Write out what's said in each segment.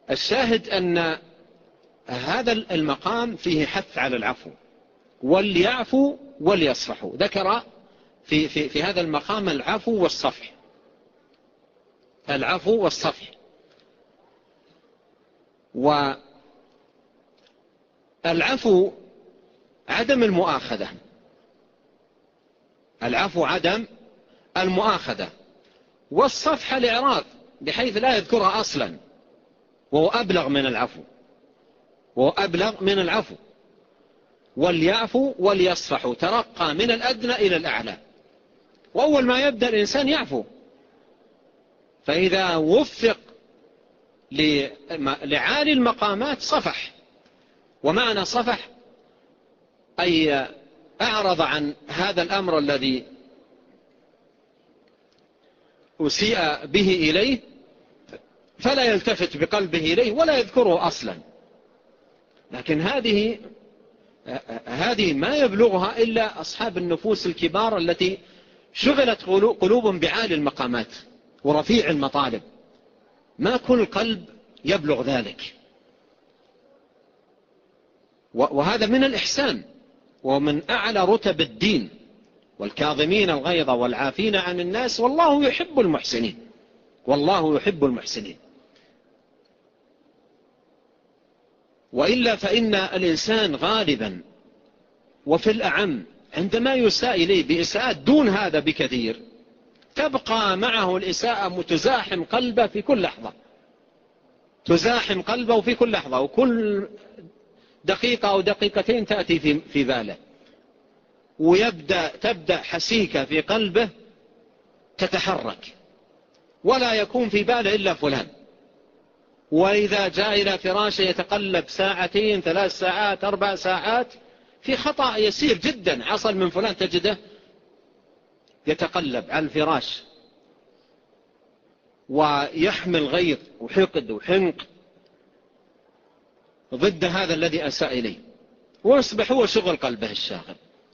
الشاهد أن هذا المقام فيه حث على العفو، وليعفوا وليصفحوا. ذكر في هذا المقام العفو والصفح، العفو والصفح. والعفو عدم المؤاخذة، العفو عدم المؤاخذة، والصفح الإعراض بحيث لا يذكرها أصلا، وهو أبلغ من العفو، وهو أبلغ من العفو. وليعفوا وليصفحوا، ترقى من الأدنى إلى الأعلى، وأول ما يبدأ الإنسان يعفو. فإذا وفق لعالي المقامات صفح، ومعنى صفح أي أعرض عن هذا الأمر الذي أسيء به إليه، فلا يلتفت بقلبه إليه ولا يذكره أصلا. لكن هذه ما يبلغها إلا أصحاب النفوس الكبار التي شغلت قلوبهم بعالي المقامات ورفيع المطالب. ما كل قلب يبلغ ذلك، وهذا من الإحسان ومن أعلى رتب الدين. والكاظمين الغيظ والعافين عن الناس والله يحب المحسنين، والله يحب المحسنين. وإلا فإن الإنسان غالبا وفي الأعم عندما يساء إليه بإساءات دون هذا بكثير، تبقى معه الإساءة متزاحم قلبه في كل لحظة، تزاحم قلبه في كل لحظة، وكل دقيقة أو دقيقتين تأتي في باله، تبدأ حسيكة في قلبه تتحرك، ولا يكون في باله إلا فلان. وإذا جاء إلى فراشه يتقلب ساعتين 3 ساعات 4 ساعات في خطأ يسير جدا حصل من فلان، تجده يتقلب على الفراش ويحمل غيظ وحقد وحنق ضد هذا الذي أساء إليه، ويصبح هو شغل قلبه الشاغل،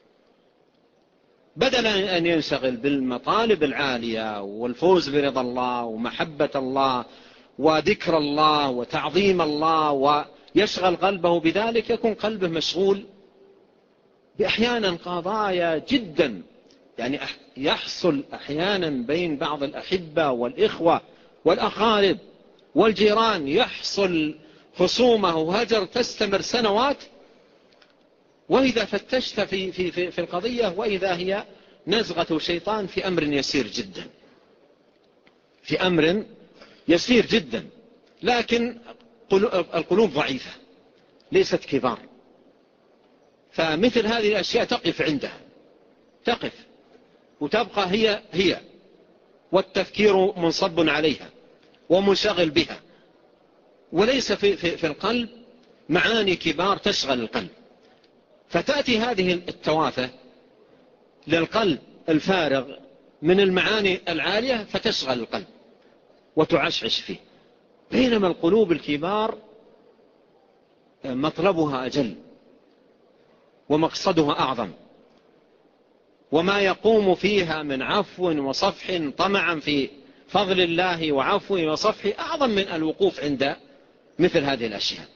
بدل أن ينشغل بالمطالب العالية والفوز برضا الله ومحبة الله وذكر الله وتعظيم الله، ويشغل قلبه بذلك. يكون قلبه مشغول بأحيانا قضايا جدا، يعني يحصل أحيانا بين بعض الأحبة والإخوة والأقارب والجيران، يحصل خصومة وهجر تستمر سنوات، وإذا فتشت في القضية وإذا هي نزغة شيطان في أمر يسير جدا، في أمر يسير جدا. لكن القلوب ضعيفة ليست كبار، فمثل هذه الأشياء تقف عندها، تقف وتبقى هي والتفكير منصب عليها ومنشغل بها، وليس في القلب معاني كبار تشغل القلب. فتأتي هذه التوافه للقلب الفارغ من المعاني العالية فتشغل القلب وتعشعش فيه، بينما القلوب الكبار مطلبها أجل ومقصدها أعظم، وما يقوم فيها من عفو وصفح طمعا في فضل الله وعفو وصفح أعظم من الوقوف عند مثل هذه الأشياء.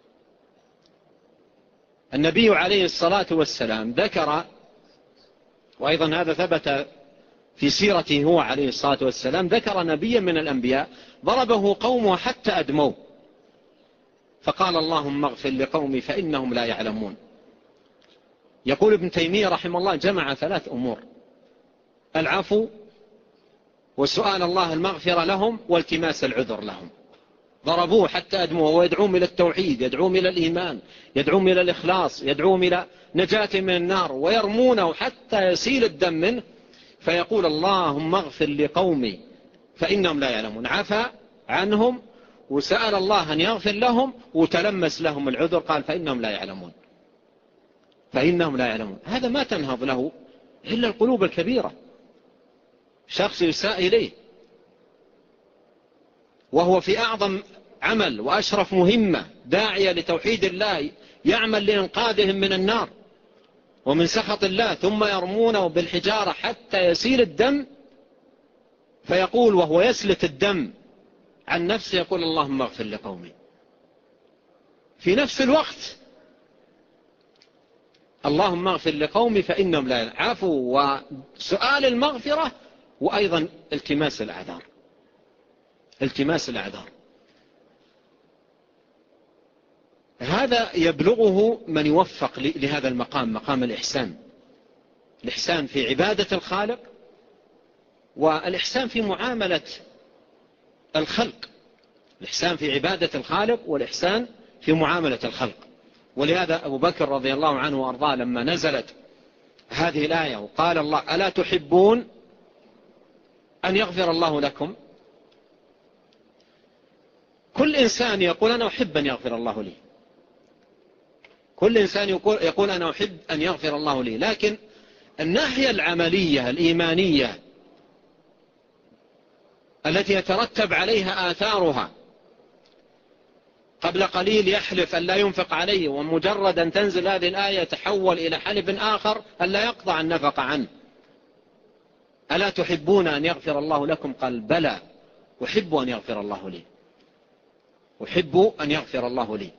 النبي عليه الصلاة والسلام ذكر، وأيضا هذا ثبت في سيرته هو عليه الصلاة والسلام، ذكر نبيا من الأنبياء ضربه قومه حتى أدموه، فقال اللهم اغفر لقومي فإنهم لا يعلمون. يقول ابن تيمية رحمه الله جمع 3 أمور: العفو وسؤال الله المغفرة لهم والتماس العذر لهم. ضربوه حتى أدموه، ويدعوهم إلى التوحيد، يدعوهم إلى الإيمان، يدعوهم إلى الإخلاص، يدعوهم إلى نجاة من النار، ويرمونه حتى يسيل الدم منه، فيقول اللهم اغفر لقومي فإنهم لا يعلمون. عفى عنهم وسأل الله أن يغفر لهم وتلمس لهم العذر، قال فإنهم لا يعلمون، فإنهم لا يعلمون. هذا ما تنهض له إلا القلوب الكبيرة. شخص يساء إليه وهو في أعظم عمل وأشرف مهمة، داعية لتوحيد الله، يعمل لإنقاذهم من النار ومن سخط الله، ثم يرمونه بالحجارة حتى يسيل الدم، فيقول وهو يسلت الدم عن نفسه، يقول اللهم اغفر لقومي في نفس الوقت اللهم اغفر لقومي فإنهم لا يعلمون، عفو وسؤال المغفرة، وأيضا التماس الأعذار. التماس الأعذار هذا يبلغه من يوفق لهذا المقام، مقام الإحسان. الإحسان في عبادة الخالق، والإحسان في معاملة الخلق. الإحسان في عبادة الخالق والإحسان في معاملة الخلق. ولهذا أبو بكر رضي الله عنه وأرضاه لما نزلت هذه الآية وقال الله ألا تحبون أن يغفر الله لكم، كل إنسان يقول أنا أحب أن يغفر الله لي، كل إنسان يقول أنا أحب أن يغفر الله لي، لكن الناحية العملية الإيمانية التي يترتب عليها آثارها، قبل قليل يحلف أن لا ينفق عليه، ومجرد أن تنزل هذه الآية تحول إلى حلف آخر أن لا يقطع النفق عنه. ألا تحبون أن يغفر الله لكم؟ قال بلى أحب أن يغفر الله لي، أحب أن يغفر الله لي.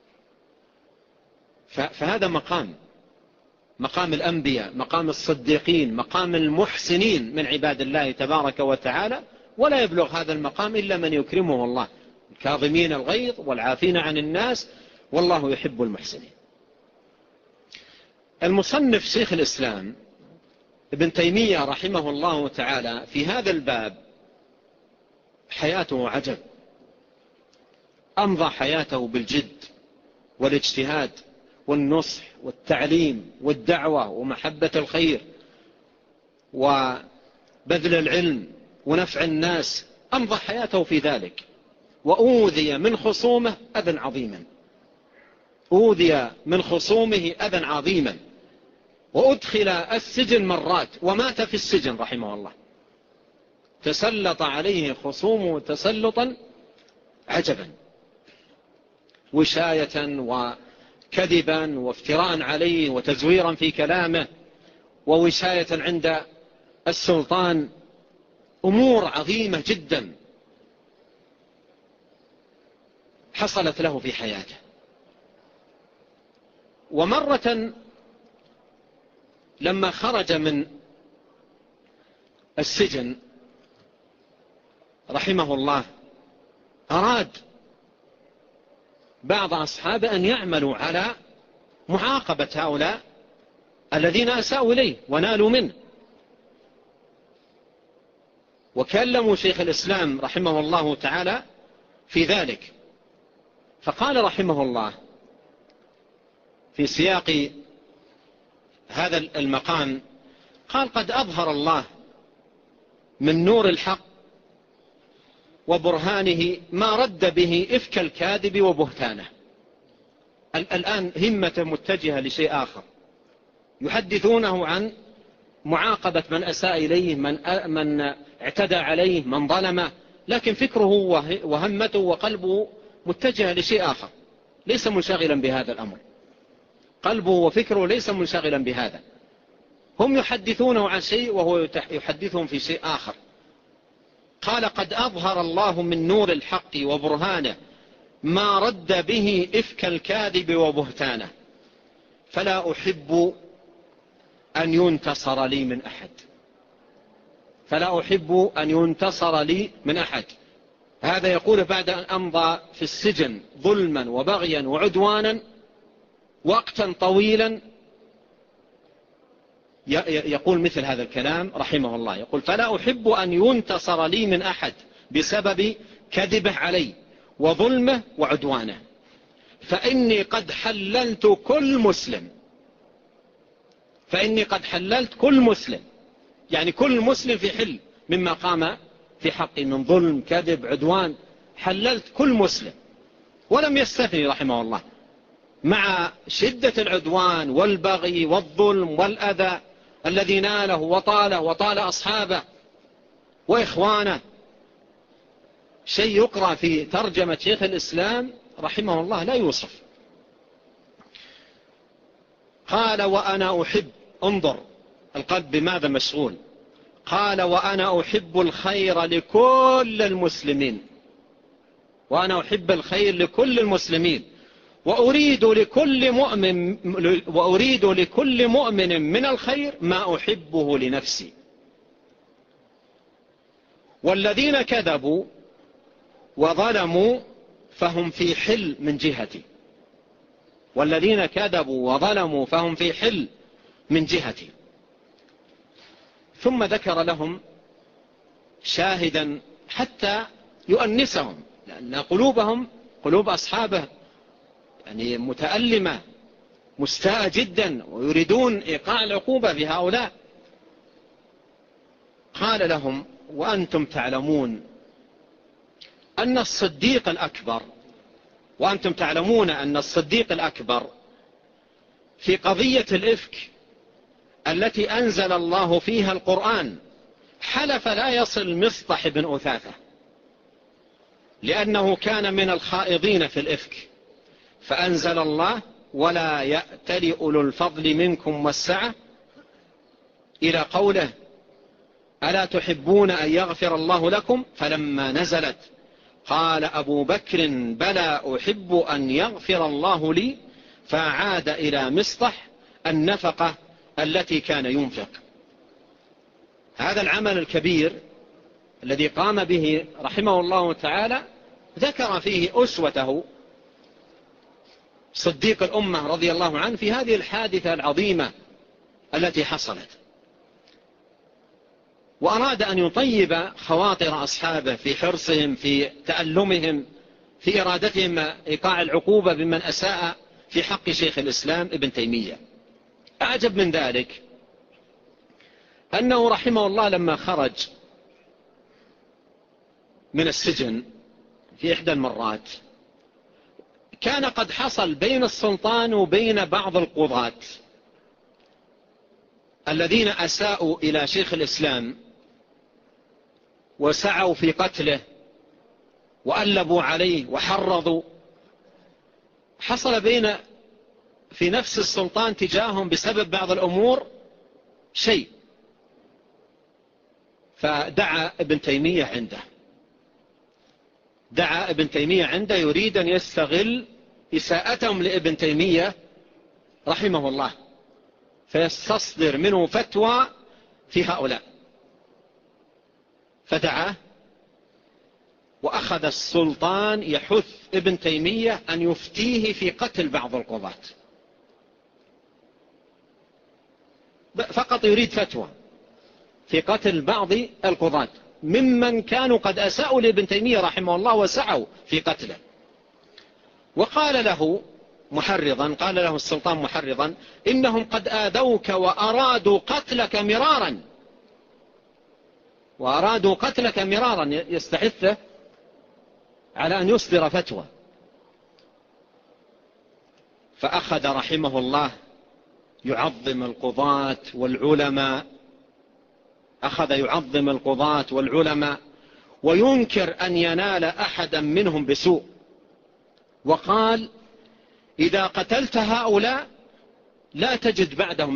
فهذا مقام الأنبياء، مقام الصديقين، مقام المحسنين من عباد الله تبارك وتعالى، ولا يبلغ هذا المقام إلا من يكرمه الله، الكاظمين الغيظ والعافين عن الناس والله يحب المحسنين. المصنف شيخ الإسلام ابن تيمية رحمه الله تعالى في هذا الباب حياته عجب، أمضى حياته بالجد والاجتهاد والنصح والتعليم والدعوة ومحبة الخير وبذل العلم ونفع الناس، أمضى حياته في ذلك. وأوذي من خصومه أذى عظيما، أوذي من خصومه أذى عظيما، وأدخل السجن مرات ومات في السجن رحمه الله. تسلط عليه خصومه تسلطا عجبا، وشاية وكذبا وافتراء عليه وتزويرا في كلامه ووشاية عند السلطان، أمور عظيمة جدا حصلت له في حياته. ومرة لما خرج من السجن رحمه الله أراد بعض أصحابه أن يعملوا على معاقبة هؤلاء الذين أساءوا إليه ونالوا منه، وكلموا شيخ الإسلام رحمه الله تعالى في ذلك. فقال رحمه الله في سياق هذا المقام، قال قد أظهر الله من نور الحق وبرهانه ما رد به إفك الكاذب وبهتانه. الآن همة متجهة لشيء آخر، يحدثونه عن معاقبة من أساء إليه، من اعتدى عليه، من ظلمه، لكن فكره وهمته وقلبه متجه لشيء آخر، ليس منشغلا بهذا الأمر، قلبه وفكره ليس منشغلا بهذا. هم يحدثونه عن شيء وهو يحدثهم في شيء آخر. قال قد أظهر الله من نور الحق وبرهانه ما رد به إفك الكاذب وبهتانه، فلا أحب أن ينتصر لي من أحد، فلا أحب أن ينتصر لي من أحد. هذا يقول بعد أن أمضى في السجن ظلما وبغيا وعدوانا وقتا طويلا، يقول مثل هذا الكلام رحمه الله، يقول فلا أحب أن ينتصر لي من أحد بسبب كذبه علي وظلمه وعدوانه، فإني قد حللت كل مسلم، فإني قد حللت كل مسلم، يعني كل مسلم في حل مما قام في حقي من ظلم كذب عدوان، حللت كل مسلم ولم يستثني رحمه الله، مع شدة العدوان والبغي والظلم والأذى الذي ناله وطال أصحابه وإخوانه. شيء يقرأ في ترجمة شيخ الإسلام رحمه الله لا يوصف. قال وأنا أحب، انظر القلب بماذا مشغول، قال وأنا أحب الخير لكل المسلمين، وأنا أحب الخير لكل المسلمين، وأريد لكل مؤمن من الخير ما أحبه لنفسي. والذين كذبوا وظلموا فهم في حل من جهتي. والذين كذبوا وظلموا فهم في حل من جهتي. ثم ذكر لهم شاهدا حتى يؤنسهم، لأن قلوبهم قلوب أصحابه يعني متألمة مستاءة جدا، ويريدون إيقاع العقوبة في هؤلاء. قال لهم: وأنتم تعلمون أن الصديق الأكبر في قضية الإفك التي أنزل الله فيها القرآن حلف لا يصل مصطح بن أثاثة، لأنه كان من الخائضين في الإفك، فأنزل الله: ولا يأتل أولو الفضل منكم والسعة، إلى قوله: ألا تحبون أن يغفر الله لكم؟ فلما نزلت قال أبو بكر: بلى أحب أن يغفر الله لي، فعاد إلى مصطح النفقة التي كان ينفق. هذا العمل الكبير الذي قام به رحمه الله تعالى ذكر فيه أسوته صديق الأمة رضي الله عنه في هذه الحادثة العظيمة التي حصلت، وأراد أن يطيب خواطر أصحابه في حرصهم، في تألمهم، في إرادتهم إيقاع العقوبة بمن أساء في حق شيخ الإسلام ابن تيمية. أعجب من ذلك أنه رحمه الله لما خرج من السجن في إحدى المرات كان قد حصل بين السلطان وبين بعض القضاة الذين أساءوا إلى شيخ الإسلام وسعوا في قتله وألبوا عليه وحرضوا، حصل في نفس السلطان تجاههم بسبب بعض الأمور شيء، فدعا ابن تيمية عنده يريد أن يستغل إساءتهم لابن تيمية رحمه الله فيستصدر منه فتوى في هؤلاء، فدعاه، وأخذ السلطان يحث ابن تيمية أن يفتيه في قتل بعض القضاة، فقط يريد فتوى في قتل بعض القضاة ممن كانوا قد أساءوا لابن تيمية رحمه الله وسعوا في قتله. وقال له السلطان محرضا: إنهم قد آذوك وأرادوا قتلك مرارا، يستحثه على أن يصدر فتوى. فأخذ رحمه الله يعظم القضاة والعلماء وينكر أن ينال أحدا منهم بسوء، وقال: إذا قتلت هؤلاء لا تجد بعدهم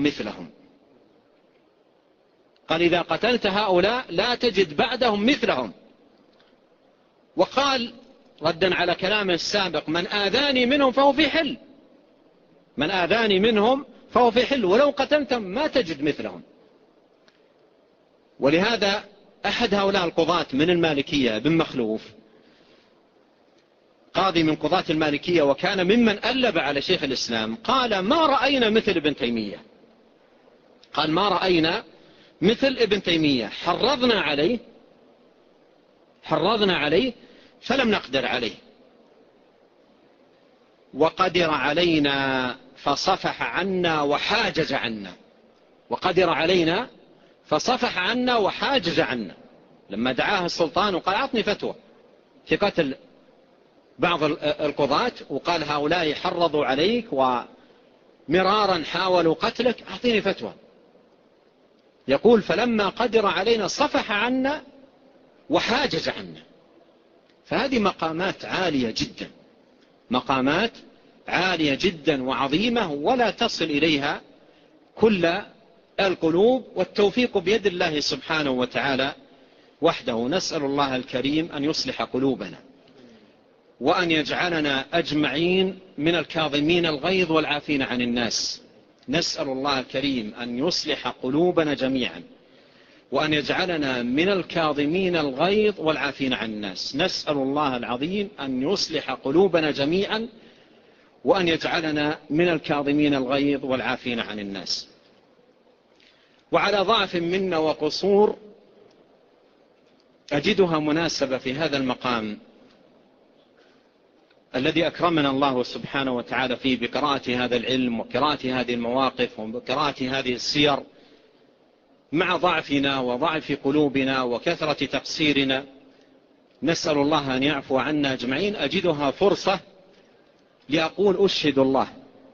مثلهم. وقال ردا على كلامه السابق: من آذاني منهم فهو في حل، ولو قتلتم ما تجد مثلهم. ولهذا أحد هؤلاء القضاة من المالكية بن مخلوف، قاضي من قضاة المالكية وكان ممن ألب على شيخ الإسلام، قال: ما رأينا مثل ابن تيمية. قال: ما رأينا مثل ابن تيمية، حرضنا عليه فلم نقدر عليه، وقدر علينا فصفح عنا وحاجز عنا. لما دعاه السلطان وقال: أعطني فتوى في قتل بعض القضاة، وقال: هؤلاء حرضوا عليك ومرارا حاولوا قتلك، أعطيني فتوى. يقول: فلما قدر علينا صفح عنا وحاجز عنا. فهذه مقامات عالية جدا وعظيمة، ولا تصل إليها كل القلوب، والتوفيق بيد الله سبحانه وتعالى وحده. نسأل الله الكريم أن يصلح قلوبنا. وأن يجعلنا أجمعين من الكاظمين الغيظ والعافين عن الناس. نسأل الله الكريم أن يصلح قلوبنا جميعا، وأن يجعلنا من الكاظمين الغيظ والعافين عن الناس. نسأل الله العظيم أن يصلح قلوبنا جميعا، وأن يجعلنا من الكاظمين الغيظ والعافين عن الناس. وعلى ضعف منا وقصور أجدها مناسبة في هذا المقام الذي أكرمنا الله سبحانه وتعالى فيه بقراءة هذا العلم وقراءة هذه المواقف وقراءة هذه السير، مع ضعفنا وضعف قلوبنا وكثرة تقصيرنا. نسأل الله أن يعفو عنا أجمعين. أجدها فرصة لأقول أشهد الله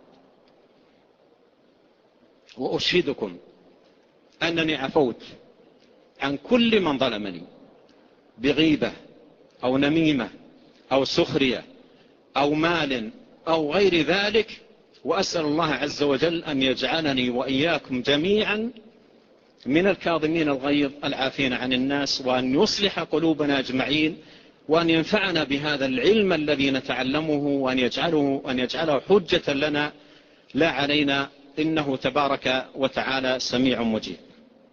وأشهدكم أنني عفوت عن كل من ظلمني بغيبة أو نميمة أو سخرية أو مال أو غير ذلك، وأسأل الله عز وجل أن يجعلني وإياكم جميعا من الكاظمين الغيظ العافين عن الناس، وأن يصلح قلوبنا أجمعين، وأن ينفعنا بهذا العلم الذي نتعلمه، وأن يجعله حجة لنا لا علينا، إنه تبارك وتعالى سميع مجيب.